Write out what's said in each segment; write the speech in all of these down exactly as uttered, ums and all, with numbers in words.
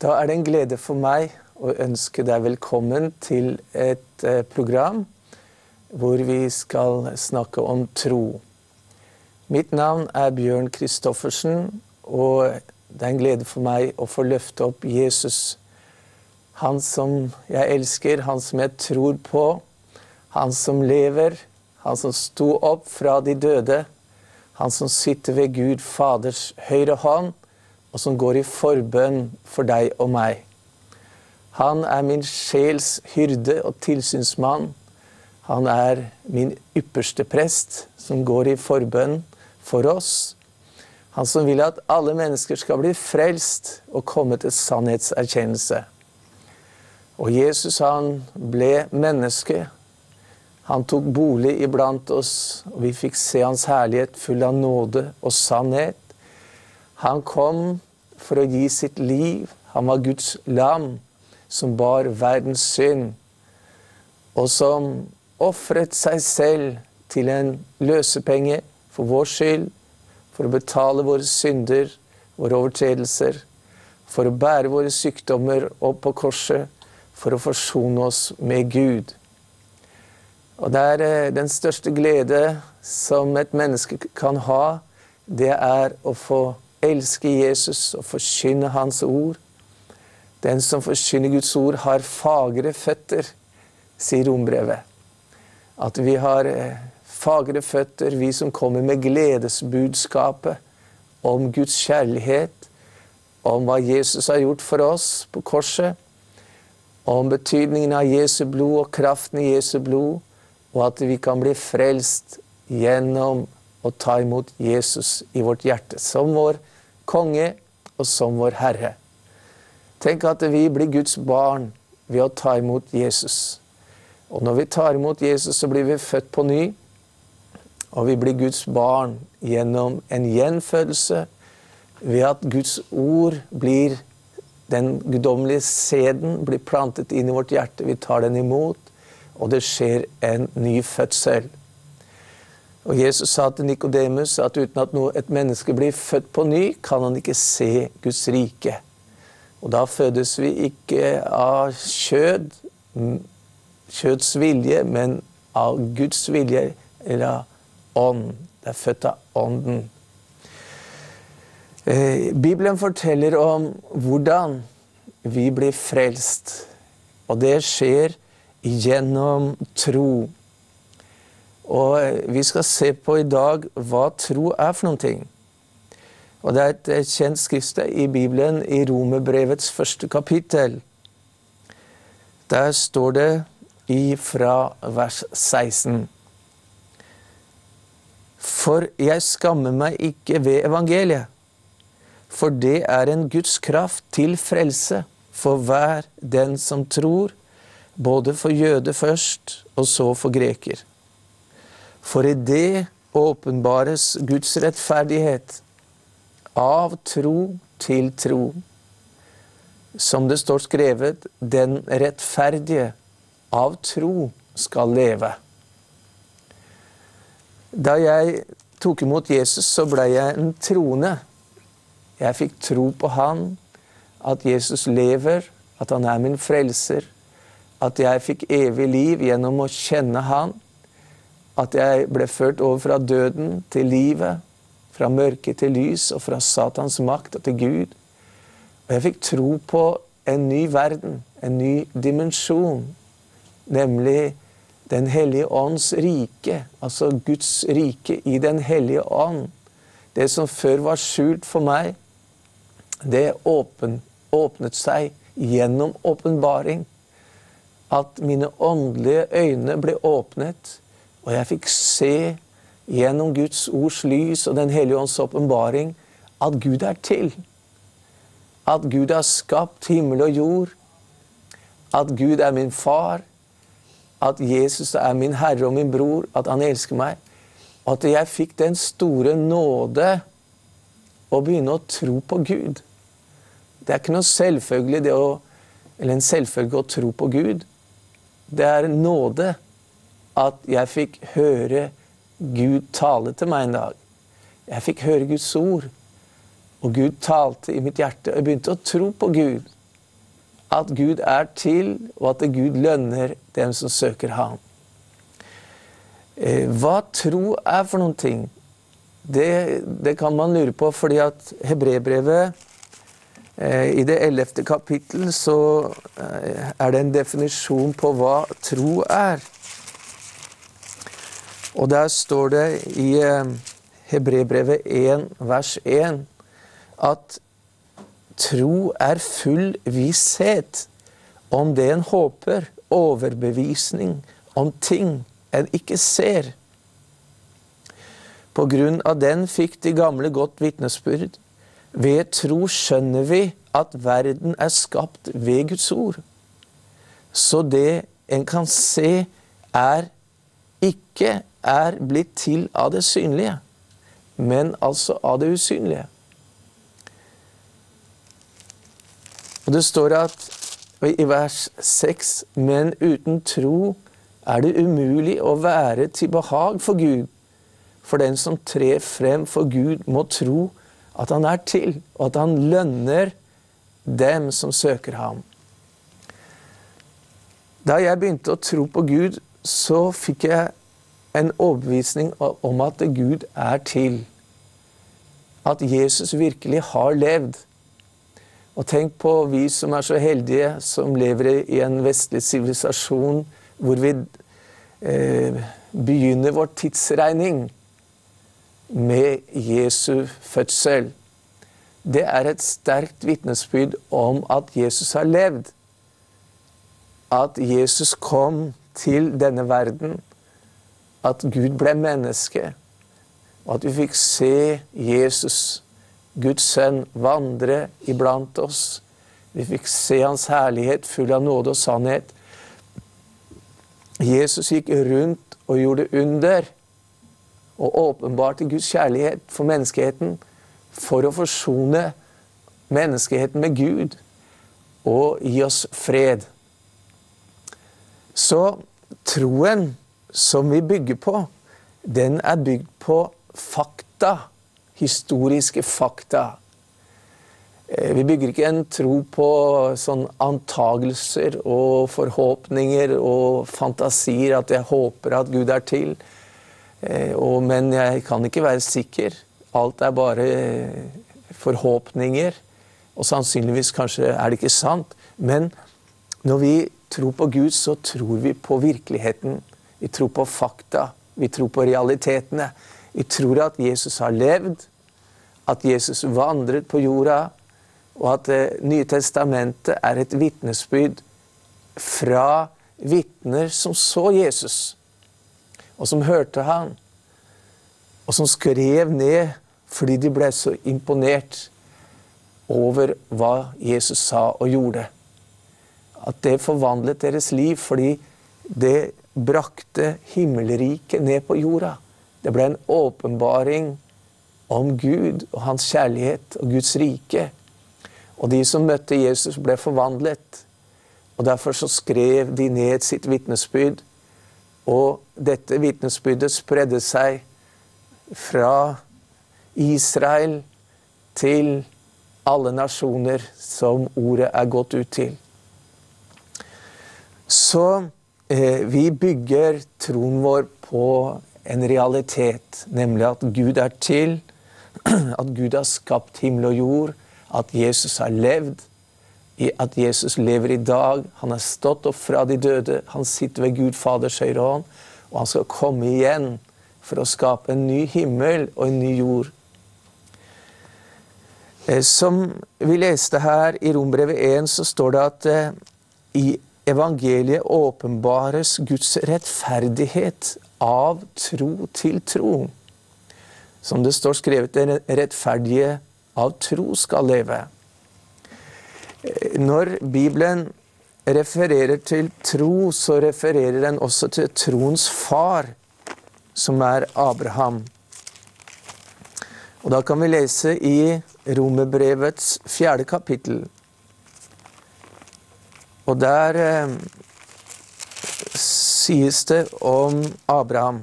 Da er det en glede for meg å ønske deg velkommen til et eh, program hvor vi skal snakke om tro. Mitt navn er Bjørn Kristoffersen, og det er en glede for meg å få løfte opp Jesus. Han som jeg elsker, han som jeg tror på, han som lever, han som sto opp fra de døde, han som sitter ved Gud Faders høyre hånd, og som går i forbønn for deg og meg. Han er min sjels hyrde og tilsynsmann. Han er min ypperste prest som går i forbønn for oss. Han som vil at alle mennesker skal bli frelst og komme til sannhetserkjennelse. Og Jesus, han ble menneske. Han tok bolig iblant oss, og vi fikk se hans herlighet full av nåde og sannhet. Han kom for å gi sitt liv. Han var Guds lam som bar verdens synd, og som offret seg selv til en løsepenge for vår skyld, for å betale våre synder, våre overtredelser, for å bære våre sykdommer opp på korset, for å forsone oss med Gud. Og det er den største glede som et menneske kan ha, det er å få elske Jesus og forkynne hans ord. Den som forkynner Guds ord har fagre føtter, sier Rombrevet. At vi har fagre føtter, vi som kommer med gledesbudskapet om Guds kjærlighet, om hva Jesus har gjort for oss på korset, om betydningen av Jesu blod og kraften i Jesu blod, og at vi kan bli frelst gjennom å ta imot Jesus i vårt hjerte, som vår konge og som vår Herre. Tenk at vi blir Guds barn ved å ta imot Jesus. Og når vi tar imot Jesus, så blir vi født på ny, og vi blir Guds barn gjennom en gjenfødelse, ved at Guds ord blir, den guddommelige sæden blir plantet inn i vårt hjerte, vi tar den imot, og det skjer en ny fødsel. Og Jesus sa til Nikodemus at uten at noe, et menneske blir født på ny, kan han ikke se Guds rike. Og da fødes vi ikke av kjød, kjøds vilje, men av Guds vilje, eller av ånd. Det er født av ånden. Eh, Bibelen forteller om hvordan vi blir frelst, og det skjer gjennom tro. Og vi skal se på i dag hva tro er for noen ting. Og det er et kjent skriftsted i Bibelen i Romerbrevets første kapittel. Der står det fra vers seksten. For jeg skammer meg ikke ved evangeliet, for det er en Guds kraft til frelse for hver den som tror, både for jøde først og så for greker. For i det åpenbares Guds rettferdighet av tro til tro. Som det står skrevet, den rettferdige av tro skal leve. Da jeg tok imot Jesus, så ble jeg en troende. Jeg fikk tro på han, at Jesus lever, at han er min frelser, at jeg fikk evig liv gjennom å kjenne han, at jeg ble ført over fra døden til livet, fra mørke til lys, og fra Satans makt til Gud. Og jeg fikk tro på en ny verden, en ny dimensjon, nemlig den hellige ånds rike, altså Guds rike i den hellige ånd. Det som før var skjult for meg, det åpen, åpnet seg gjennom åpenbaring. At mine åndelige øyne ble åpnet, og jeg fikk se gjennom Guds ords lys og den hellige ånds åpenbaring at Gud er til. At Gud har skapt himmel og jord. At Gud er min far. At Jesus er min Herre og min bror. At han elsker meg. Og at jeg fikk den store nåde å begynne å tro på Gud. Det er ikke noe selvfølgelig det å, eller en selvfølge å tro på Gud. Det er nåde at jeg fikk høre Gud tale til meg en dag. Jeg fikk høre Guds ord, og Gud talte i mitt hjerte, og jeg begynte å tro på Gud. at Gud er til, og at Gud lønner dem som søker ham. Hva tro er for noen ting? Det, det kan man lure på, fordi at Hebreerbrevet, eh, i det ellevte kapittel, så eh, er det en definisjon på hva tro er. Og der står det i eh, Hebreerbrevet én, vers én, at tro er full visshet om det en håper, overbevisning om ting en ikke ser. På grunn av den fikk de gamle godt vitnesbyrd. Ved tro skjønner vi at verden er skapt ved Guds ord. Så det en kan se er ikke er blitt til av det synlige, men altså av det usynlige. Og det står at i vers seks, men uten tro er det umulig å være til behag for Gud. For den som trer frem for Gud må tro at han er til, og at han lønner dem som søker ham. Da jeg begynte å tro på Gud, så fikk jeg en overbevisning om at Gud er til. At Jesus virkelig har levd. Og tenk på vi som er så heldige, som lever i en vestlig sivilisasjon, hvor vi eh, begynner vår tidsregning med Jesu fødsel. Det er et sterkt vitnesbyrd om at Jesus har levd. At Jesus kom til denne verden. At Gud ble menneske. Og at vi fikk se Jesus, Guds sønn, vandre iblant oss. Vi fikk se hans herlighet full av nåde og sannhet. Jesus gikk rundt og gjorde under, og åpenbarte Guds kjærlighet for menneskeheten, for å forsone menneskeheten med Gud, og gi oss fred. Så troen som vi bygger på, den er bygd på fakta, historiske fakta. Vi bygger ikke en tro på sånn antagelser og forhåpninger og fantasier, at jeg håper at Gud er til. Og, men jeg kan ikke være sikker. Alt er bare forhåpninger, og sannsynligvis kanskje er det ikke sant. Men når vi tror på Gud, så tror vi på virkeligheten. Vi tror på fakta. Vi tror på realitetene. Vi tror at Jesus har levd, at Jesus vandret på jorda, og at det nye testamentet er et vitnesbyrd fra vitner som så Jesus, og som hørte han, og som skrev ned fordi de ble så imponert over hva Jesus sa og gjorde. At det forvandlet deres liv, fordi det brakte himmelriket ned på jorda. Det ble en åpenbaring om Gud og hans kjærlighet og Guds rike. Og de som møtte Jesus ble forvandlet, og derfor så skrev de ned sitt vitnesbyrd, og dette vitnesbyrdet spredde seg fra Israel til alle nasjoner som ordet er gått ut til. Så eh, vi bygger troen vår på en realitet, nemlig at Gud er til, at Gud har skapt himmel og jord, at Jesus har levd, at Jesus lever i dag, han har stått opp fra de døde, han sitter ved Gud Faders høyre hånd, og han skal komme igjen for å skape en ny himmel og en ny jord. Som vi leste her i Rombrevet én, så står det at i evangeliet åpenbares Guds rettferdighet av tro til tro. Som det står skrevet, den rettferdige av tro skal leve. Når Bibelen refererer til tro, så refererer den også til troens far, som er Abraham. Og da kan vi lese i Romerbrevets fjerde kapittel. Og der eh, sies det om Abraham.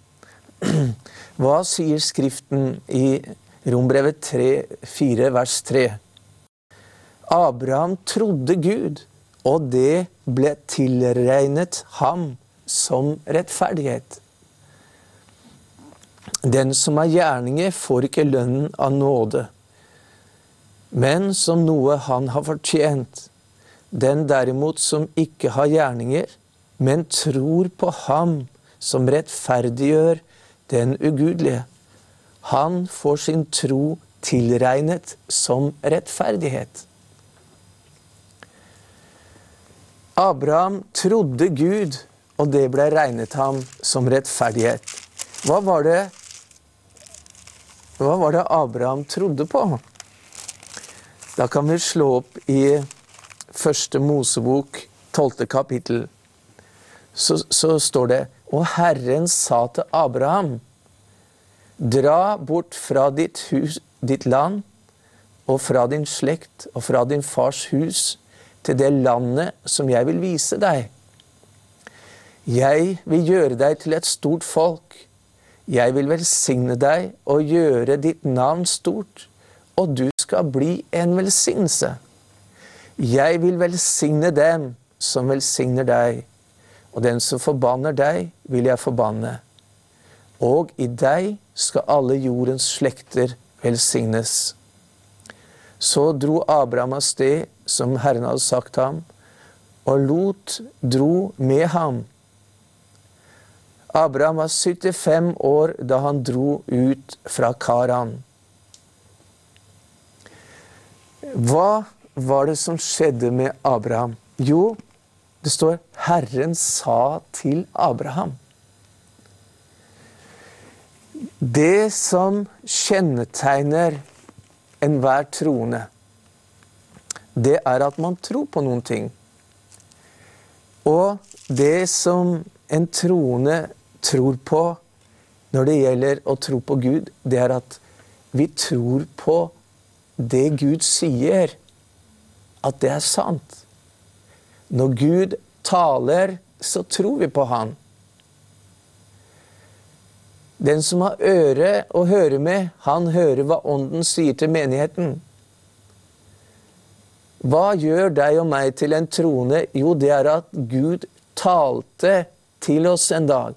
Hva sier Skriften i Rombrevet tre, fire, vers tre? Abraham trodde Gud, og det ble tilregnet ham som rettferdighet. Den som har gjerninger får ikke lønnen av nåde, men som noe han har fortjent. Den derimot som ikke har gjerninger, men tror på ham som rettferdiggjør den ugudelige, han får sin tro tilregnet som rettferdighet. Abraham trodde Gud, og det ble regnet ham som rettferdighet. Hva var det, hva var det Abraham trodde på? Da kan vi slå opp i første Mosebok, tolvte kapittel. Så, så står det, og Herren sa til Abraham, dra bort fra ditt hus, ditt land, og fra din slekt, og fra din fars hus, til det landet som jeg vil vise deg. Jeg vil gjøre deg til et stort folk. Jeg vil velsigne deg og gjøre ditt navn stort, og du skal bli en velsignelse. Jeg vil velsigne dem som velsigner deg, og den som forbanner deg vil jeg forbanne. Og i deg skal alle jordens slekter velsignes. Så dro Abraham av sted, som Herren hadde sagt ham, og Lot dro med ham. Abraham var syttifem år da han dro ut fra Karan. Hva var det som skjedde med Abraham? Jo, det står, Herren sa til Abraham. Det som kjennetegner enhver troende, det er at man tror på noen ting. Og det som en troende tror på når det gjelder å tro på Gud, det er at vi tror på det Gud sier, at det er sant. Når Gud taler, så tror vi på han. Den som har øre å høre med, han hører hva ånden sier til menigheten. Hva gjør deg og meg til en troende? Jo, det er at Gud talte til oss en dag.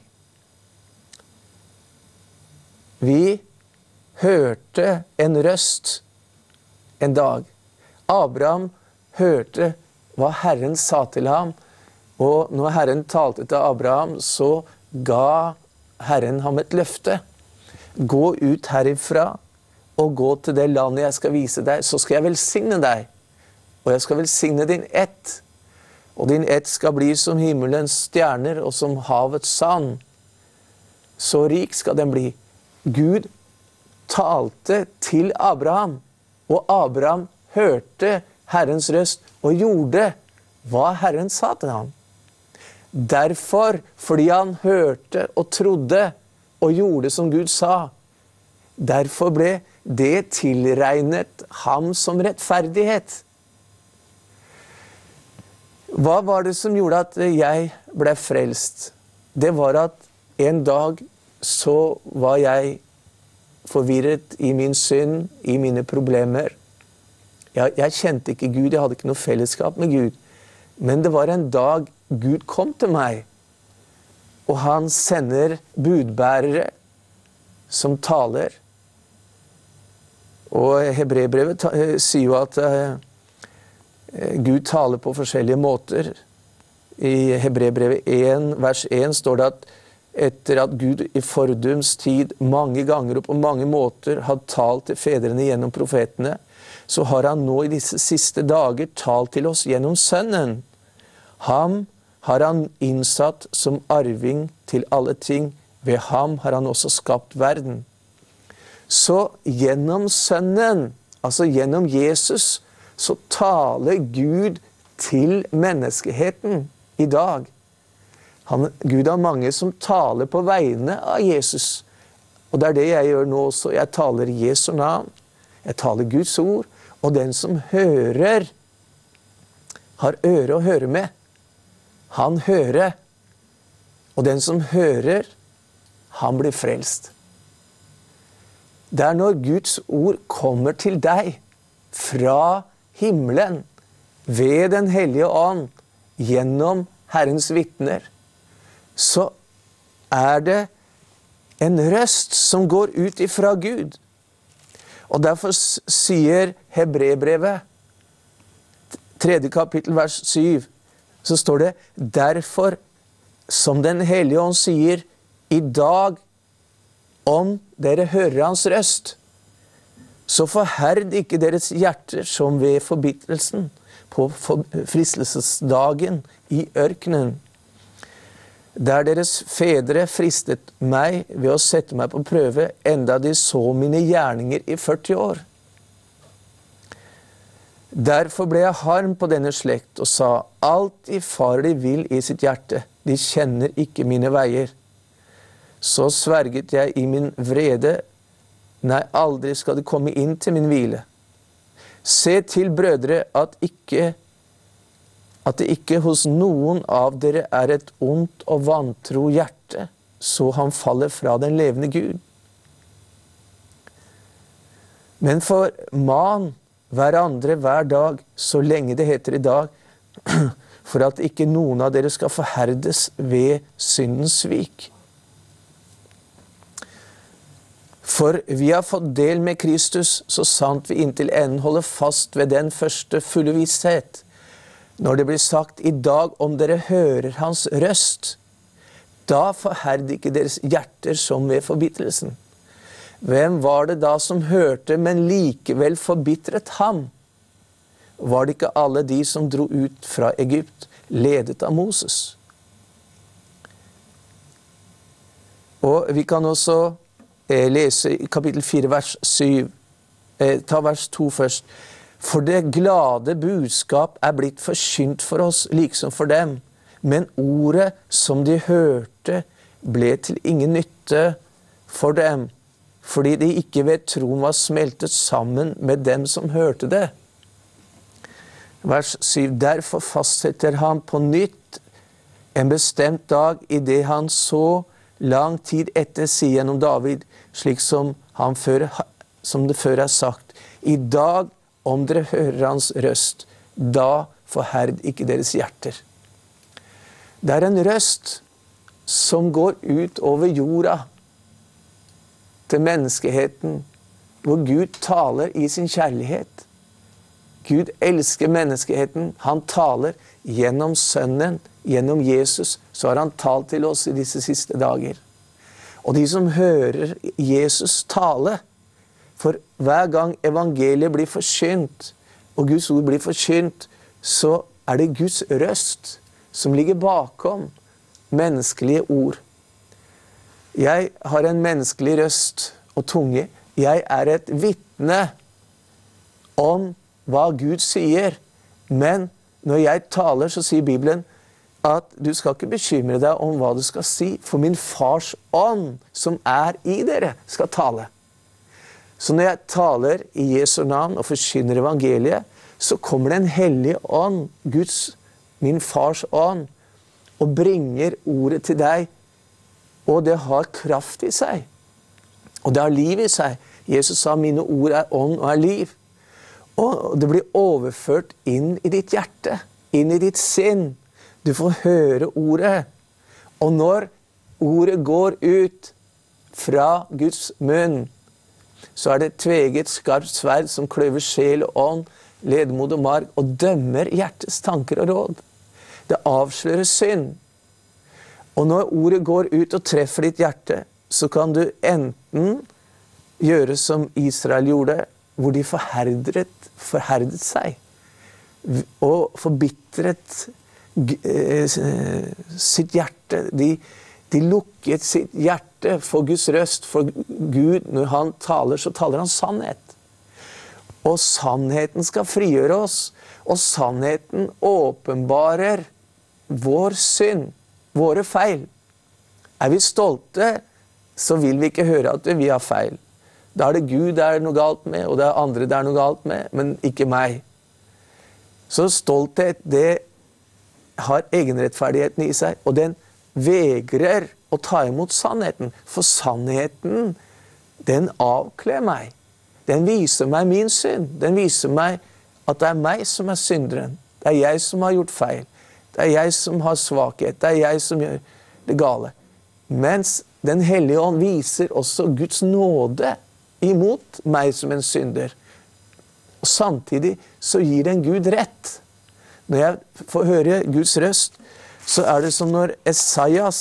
Vi hørte en røst en dag. Abraham hørte hva Herren sa til ham, og når Herren talte til Abraham, så ga Herren ham et løfte. Gå ut herifra og gå til det landet jeg skal vise deg, så skal jeg velsigne deg. Og jeg skal velsigne din ett. Og din ett skal bli som himmelens stjerner og som havets sand. Så rik skal den bli. Gud talte til Abraham, og Abraham hørte Herrens røst og gjorde hva Herren sa til ham. Derfor, fordi han hørte og trodde og gjorde som Gud sa, derfor ble det tilregnet ham som rettferdighet. Hva var det som gjorde at jeg ble frelst? Det var at en dag så var jeg forvirret i min synd, i mine problemer. Jeg, jeg kjente ikke Gud, jeg hadde ikke noe fellesskap med Gud. Men det var en dag Gud kom til meg, og han sender budbærere som taler. Og Hebreerbrevet sier jo at uh, Gud taler på forskjellige måter. I Hebreerbrevet én, vers én står det at etter at Gud i fordums tid mange ganger og på mange måter hadde talt til fedrene gjennom profetene, så har han nå i disse siste dager talt til oss gjennom Sønnen. Ham har han innsatt som arving til alle ting. Ved ham har han også skapt verden. Så gjennom Sønnen, altså gjennom Jesus, så taler Gud til menneskeheten i dag. Han, Gud har mange som taler på vegne av Jesus. Og det er det jeg gjør nå også. Jeg taler i Jesu navn. Jeg taler Guds ord. Og den som hører, har øre å høre med. Han hører. Og den som hører, han blir frelst. Det er når Guds ord kommer til deg fra himmelen, ved den hellige ånd, gjennom Herrens vitner, så er det en røst som går ut ifra Gud. Og derfor sier Hebrebrevet, tredje kapittel, vers syv, så står det, derfor som den hellige ånd sier, i dag, om dere hører hans røst, så forherd ikke deres hjerter som ved forbittelsen på fristelsesdagen i ørkenen, der deres fedre fristet meg ved å sette meg på prøve, enda de så mine gjerninger i førti år. Derfor ble jeg harm på denne slekt og sa, alltid farer de vil i sitt hjerte, de kjenner ikke mine veier. Så sverget jeg i min vrede, nei, aldri skal de komme inn til min hvile. Se til, brødre, at, ikke, at det ikke hos noen av dere er et ondt og vantro hjerte, så han faller fra den levende Gud. Men for man hverandre hver dag, så lenge det heter i dag, for at ikke noen av dere skal forherdes ved syndens svik. For vi har fått del med Kristus, så sant vi inntil enden holder fast ved den første fulle visshet. Når det blir sagt i dag om dere hører hans røst, da forherd ikke deres hjerter som ved forbittelsen. Hvem var det da som hørte, men likevel forbitret ham? Var det ikke alle de som dro ut fra Egypt, ledet av Moses? Og vi kan også eh, lese i kapittel fire, vers syv. Eh, ta vers to først. For det glade budskap er blitt forkynt for oss, liksom for dem. Men ordet som de hørte, ble til ingen nytte for dem, fordi de ikke ved troen var smeltet sammen med dem som hørte det. Vers syv. Derfor fastsetter han på nytt en bestemt dag i det han så lang tid etter sier gjennom David, slik som, han før, som det før er sagt. I dag, om dere hører hans røst, da forherd ikke deres hjerter. Det er en røst som går ut over jorda, til menneskeheten, hvor Gud taler i sin kjærlighet. Gud elsker menneskeheten. Han taler gjennom Sønnen, gjennom Jesus, så har han talt til oss i disse siste dager. Og de som hører Jesus tale, for hver gang evangeliet blir forkynt, og Guds ord blir forkynt, så er det Guds røst som ligger bakom menneskelige ord. Jeg har en menneskelig røst og tunge. Jeg er et vitne om hva Gud sier. Men når jeg taler, så sier Bibelen at du skal ikke bekymre deg om hva du skal si, for min fars ånd som er i dere skal tale. Så når jeg taler i Jesu navn og forkynner evangeliet, så kommer den hellige ånd, Guds, min fars ånd, og bringer ordet til deg. Og det har kraft i seg. Og det har liv i seg. Jesus sa, mine ord er ånd og er liv. Og det blir overført inn i ditt hjerte, inn i ditt sinn. Du får høre ordet. Og når ordet går ut fra Guds munn, så er det tveget skarpt sverd som kløver sjel og ånd, ledemod og marg, og dømmer hjertets tanker og råd. Det avslører synd. Og når ordet går ut og treffer ditt hjerte, så kan du enten gjøre som Israel gjorde, hvor de forherdet, forherdet seg, og forbitret sitt hjerte. De, de lukket sitt hjerte for Guds røst, for Gud, når han taler, så taler han sannhet. Og sannheten skal frigjøre oss, og sannheten åpenbarer vår synd, våre feil. Er vi stolte, så vil vi ikke høre at vi har feil. Da er det Gud det er noe galt med, og det er andre det er noe galt med, men ikke meg. Så stolthet, det har egenrettferdigheten i seg, og den vegrer å ta imot sannheten. For sannheten, den avkler meg. Den viser meg min synd. Den viser meg at det er meg som er synderen. Det er jeg som har gjort feil. Det er jeg som har svakhet. Det er jeg som gjør det gale. Mens Den hellige ånd viser også Guds nåde imot meg som en synder. Og samtidig så gir den Gud rett. Når jeg får høre Guds røst, så er det som når Esaias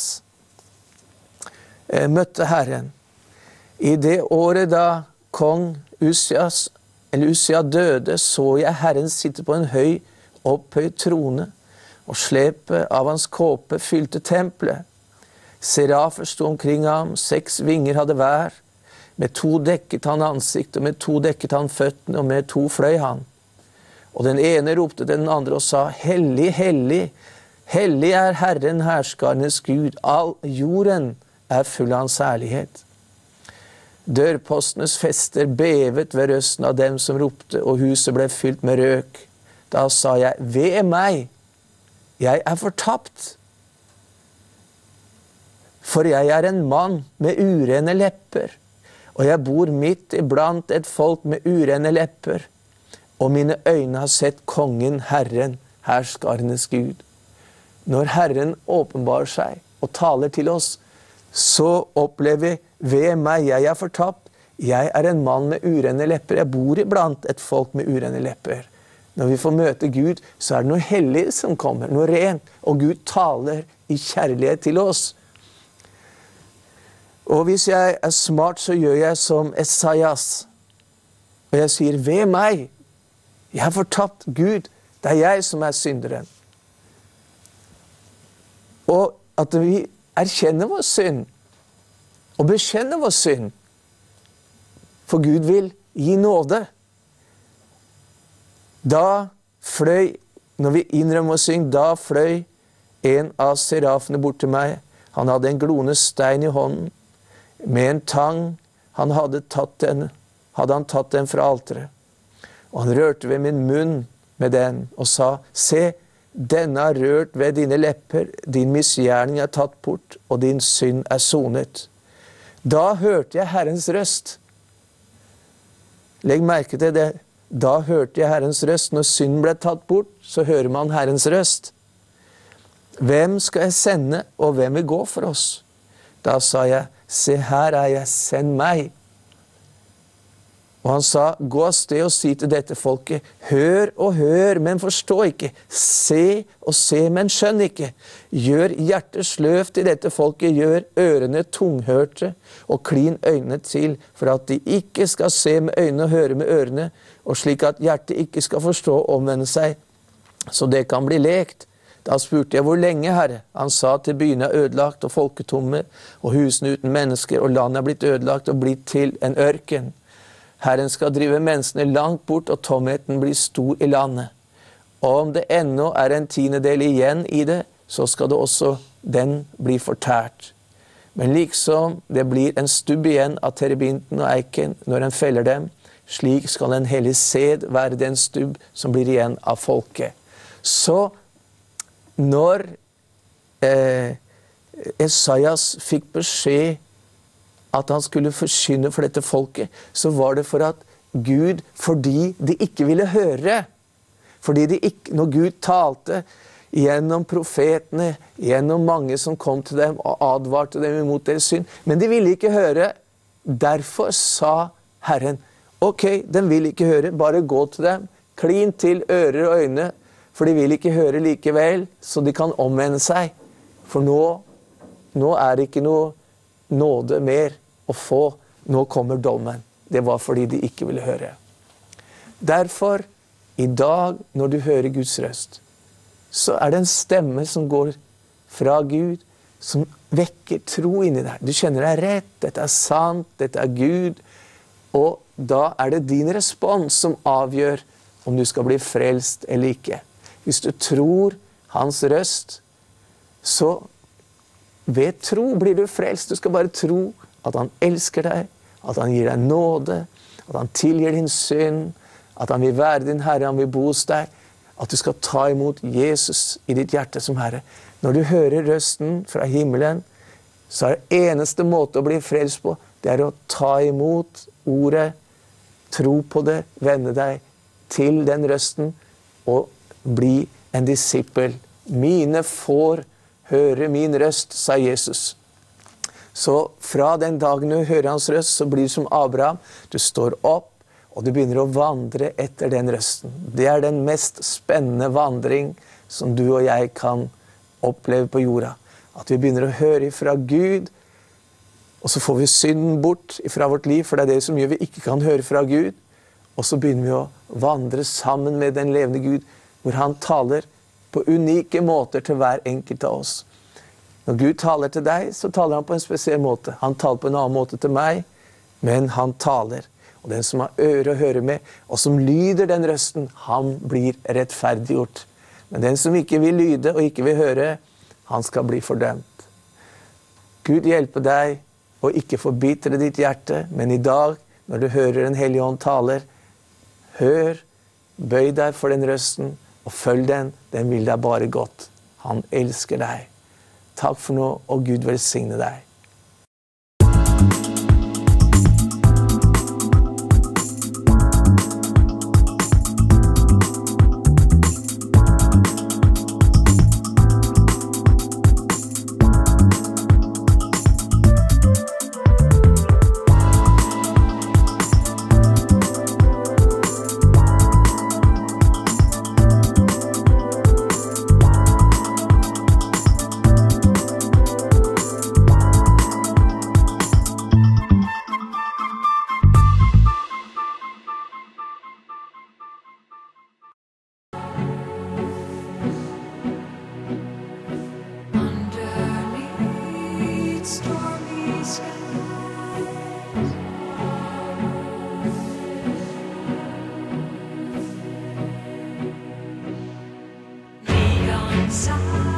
eh, møtte Herren. I det året da kong Usias, eller Usia døde, så jeg Herren sitte på en høy, opphøyd trone, og slepet av hans kåpe fylte tempelet. Serafer sto omkring ham, seks vinger hadde hver. Med to dekket han ansikt, og med to dekket han føttene, og med to fløy han. Og den ene ropte den andre og sa, Hellig, hellig, hellig er Herren herskarenes Gud, all jorden er full av hans herlighet. Dørpostenes fester bevet ved røsten av dem som ropte, og huset ble fylt med røk. Da sa jeg, ved meg, jeg er fortapt. For jeg er en mann med urene lepper, og jeg bor midt iblant et folk med urene lepper, og mine øyne har sett kongen, Herren, herskarenes Gud. Når Herren åpenbarer seg og taler til oss, så opplever vi, ved meg, jeg er fortapt, jeg er en mann med urene lepper, jeg bor iblant et folk med urene lepper. Når vi får møte Gud, så er det noe hellig som kommer, noe rent, og Gud taler i kjærlighet til oss. Og hvis jeg er smart, så gjør jeg som Esaias. Og jeg sier, ved meg, jeg har fortapt Gud, det er jeg som er synderen. Og at vi erkjenner vår synd, og bekjenner vår synd. For Gud vil gi nåde. Da fløy, når vi innrømmer vår synd, da fløy en av serafene bort til meg. Han hadde en glående stein i hånden. Med en tang han hadde, tatt den, hadde han tatt den fra alteret. Og han rørte ved min munn med den og sa, se, denne har rørt ved dine lepper, din misgjerning er tatt bort, og din synd er sonet. Da hørte jeg Herrens røst. Legg merke til det. Da hørte jeg Herrens røst. Når synden ble tatt bort, så hører man Herrens røst. Hvem skal jeg sende, og hvem vil gå for oss? Da sa jeg, se her er jeg, send meg. Og han sa, gå av sted og si til dette folket, hør og hør, men forstå ikke. Se og se, men skjønn ikke. Gjør hjertet sløvt i dette folket, gjør ørene tunghørte, og klin øynene til, for at de ikke skal se med øynene og høre med ørene, og slik at hjertet ikke skal forstå og omvende seg, så det kan bli lekt. Da spurte jeg, hvor lenge, Herre? Han sa, til byene er ødelagt og folketomme, og husene uten mennesker, og landet er blitt ødelagt og blitt til en ørken. Herren skal drive menneskene langt bort, og tomheten blir stor i landet. Og om det ennå er en tiendedel igjen i det, så skal det også den bli fortært. Men liksom det blir en stubb igjen av terebinten og eiken når en feller dem, slik skal en hellig sed være den stubb som blir igjen av folket. Så når eh, Esaias fikk beskjed at han skulle forkynne for dette folket, så var det for at Gud, fordi de ikke ville høre, fordi de ikke, når Gud talte gjennom profetene, gjennom mange som kom til dem og advarte dem imot deres synd, men de ville ikke høre, derfor sa Herren, ok, den vil ikke høre, bare gå til dem, klin til ører og øyne, for de vil ikke høre likevel, så de kan omvende seg, for nå, nå er det ikke noe nåde mer å få, nå kommer dommen. Det var fordi de ikke ville høre. Derfor, i dag, når du hører Guds røst, så er det en stemme som går fra Gud, som vekker tro inni deg. Du kjenner deg rett, dette er sant, dette er Gud, og da er det din respons som avgjør om du skal bli frelst eller ikke. Hvis du tror hans røst, så ved tro blir du frelst. Du skal bare tro at han elsker deg, at han gir deg nåde, at han tilgir din synd, at han vil være din Herre, han vil bo hos deg, at du skal ta imot Jesus i ditt hjerte som Herre. Når du hører røsten fra himmelen, så er det eneste måte å bli frelst på, det er å ta imot ordet, tro på det, vende deg til den røsten, og bli en disippel. Mine får høre min røst, sa Jesus. Så fra den dagen du hører hans røst, så blir du som Abraham. Du står opp, og du begynner å vandre etter den røsten. Det er den mest spennende vandring som du og jeg kan oppleve på jorda. At vi begynner å høre fra Gud, og så får vi synden bort fra vårt liv, for det er det som gjør vi ikke kan høre fra Gud. Og så begynner vi å vandre sammen med den levende Gud, hvor han taler på unike måter til hver enkelt av oss. Når Gud taler til deg, så taler han på en spesiell måte. Han taler på en annen måte til meg, men han taler. Og den som har øre å høre med, og som lyder den røsten, han blir rettferdiggjort. Men den som ikke vil lyde og ikke vil høre, han skal bli fordømt. Gud hjelper deg å ikke forbitre ditt hjerte, men i dag, når du hører den hellige ånd taler, hør, bøy deg for den røsten, og følg den, den vil deg bare godt. Han elsker deg. Takk for nå, og Gud velsigne deg. Inside